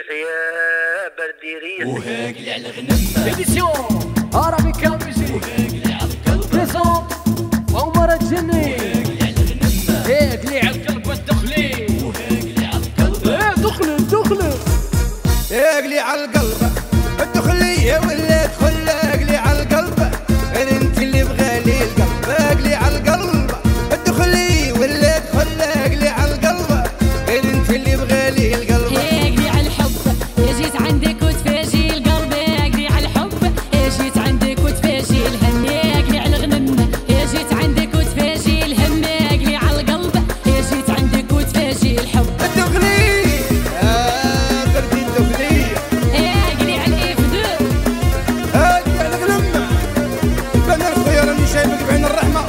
ريح يا بردي ريح وهاقلي على الغنم إديسيون عربي كاميزي وهاقلي على القلب بريزونت عمر الجني وهاقلي على الغنم هاقلي على القلب الدخلي وهاقلي على القلب دخلي دخلي هاقلي على القلب الدخلي يا ولا دخل هاقلي على القلب غير انت اللي بغالي القلب هاقلي على القلب الدخلي ولا دخل هاقلي على القلب غير انت اللي بغالي القلب هاقلي على الحب يا جيت عندك وتفاجي القلب هاقلي على الحب يا جيت عندك وتفاجي الهم هاقلي على الغنم يا جيت عندك وتفاجي الهم هاقلي على القلب يا جيت عندك وتفاجي الحب الدخلي بردي الدخلي هاقلي على الإفدو هاقلي على الغنم بين الخير اللي شايفك بعين الرحمة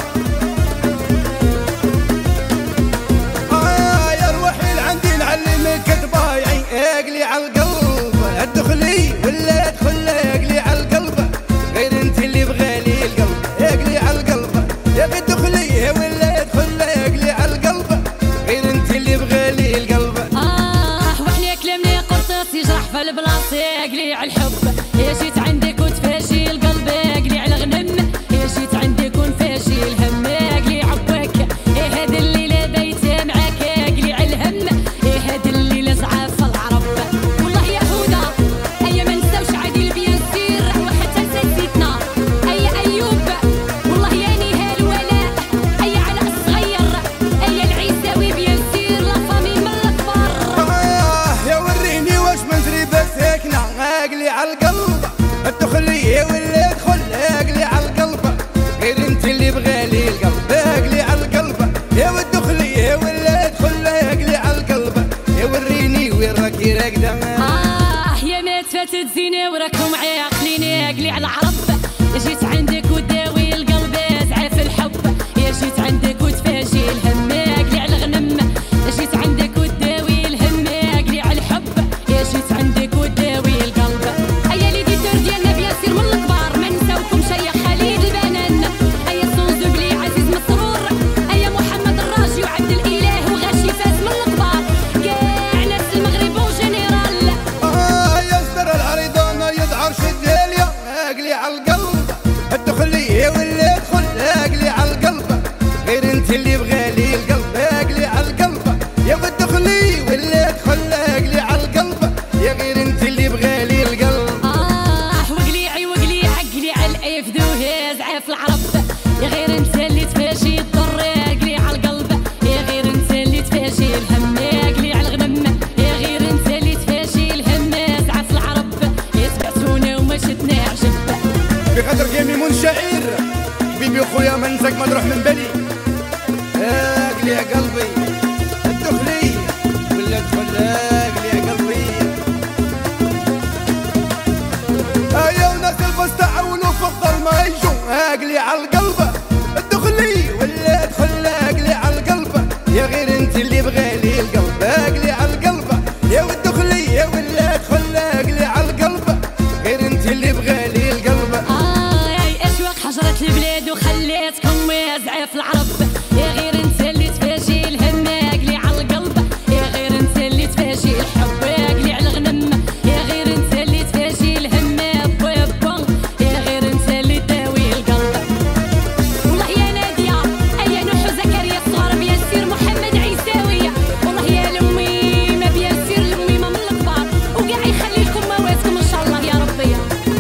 يا روحي لعندي نعلمك طبايعي هاقلي على القلب الدخلي ولا ادخل هاقلي على القلب غير انت اللي بغالي القلب هاقلي على القلب يا اخي الدخلي ولا ادخل هاقلي على القلب غير انت اللي بغالي القلب وحنا كلامنا قرطاس يجرح في البلاصة هاقلي على الحب يا جيت عندك وتفاجي القلب هاقلي على الغنم يا جيت عندك ونفاجي الهم هاقلي عباك يا هاد الليلة بايتة معاك هاقلي على الهم يا هاد الليلة زعاف العرب والله يا هدى أيا ما نساوش عادل بياسير وحتى سيدنا أيا أيوب والله يا نهال ولاء أيا علاء الصغير أيا العيساوي بياسير لا فامي من الكبار يا وريني واش من تريبة ساكنة هاقلي على القلب الدخلي ولا ادخل هاقلي على القلب غير انت اللي بغالي القلب هاقلي على القلب يا والدخلي ولا ادخل هاقلي على القلب يا وريني وين راكي راكدة يا ما تفاتت زينة وراكم عاقلين هاقلي على العرب يا جيت عندك وداوي القلب زعاف الحب يا جيت عندك وتفاجي الهم هاقلي على الغنم يا جيت عندك وداوي الهم هاقلي على الحب يا جيت عندك وداوي القلب أيا ليديتور ديالنا بياسير من الكبار ما نساوكم شي خالد البنان أيا صنزوبلي عزيز مسرور أيا محمد الراجي وعبد الإله وغاشي فاس من الكبار كاع ناس المغرب وجنرال يا صدر العريضانة يدعر شد اليا هاقلي على القلب الدخلي ولا ادخل هاقلي على القلب غير انت اللي بغالي القلب هاقلي على القلب يا الدخلي ولا ادخل هاقلي على القلب يا غير انت اللي بغالي القلب وقليعي وقلي عقلي على الإفدو هي زعاف العرب يا غير انت اللي تفاجي الضر هاقلي على القلب يا غير انت اللي تفاجي الهم هاقلي على الغنم يا غير انت اللي تفاجي الهم زعاف العرب يتبعتونا وما شدنا عجب بقدر كيمي منشعر حبيبي خويا ما نساك ما تروح من بالي هاقلي يا قلبي الدخلي ولا ادخل هاقلي يا قلبي يا وناس البس تعاونوا في الظلمة يجوا هاقلي على القلب الدخلي ولا ادخل هاقلي على القلب يا غير انت اللي بغالي القلب هاقلي على القلب يا والدخلي يا ولا ادخل هاقلي على القلب غير انت اللي بغالي القلب يا اشواق حجرت البلاد وخليتكم يا زعاف العرب يا غير انت اللي تفاجي الهم هاقلي على القلب يا غير انت اللي تفاجي الحب هاقلي على الغنم يا غير انت اللي تفاجي الهم بوبا يا غير انت اللي تداوي القلب والله يا نادية ايا نوح زكريا الصغار بياسير محمد عيساوي والله يا الامي ما بياسير الامي ما من الكبار وكاع يخلي لكم مواتكم ان شاء الله يا ربي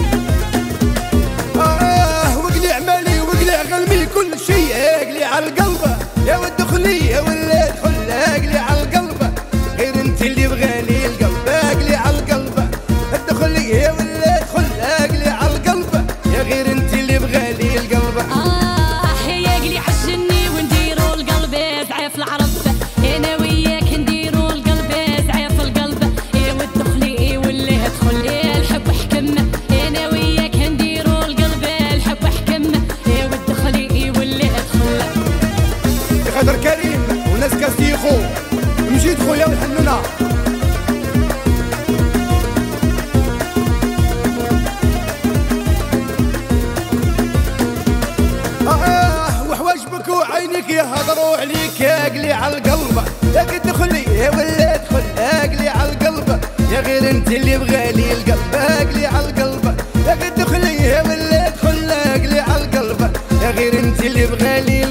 وقلي عمالي وقلي غلمي كل شي هاقلي على القلب يا والدخلي ولا ادخل هاقلي على القلب غير انت اللي بغالي القلب هاقلي على القلب الدخلي ولا ادخل هاقلي على القلب يا غير انت اللي بغالي القلب يا قلي عجني ونديرو القلب زعاف العرب انا وياك نديرو القلب زعاف القلب يا والدخلي ولا ادخل يا الحب حكم انا وياك نديرو القلب الحب حكم يا والدخلي ولا ادخل بقدر كريم وناس كاستيخو مشيت خويا والحنونه وحواجبك وعينك يهضروا عليك هاقلي على القلب يا الدخلي ولا ادخل هاقلي على القلب يا غير انت اللي بغالي القلب اقلي على القلب، يا غير دخلي ولا ادخل اقلي على القلب، يا غير انت اللي بغالي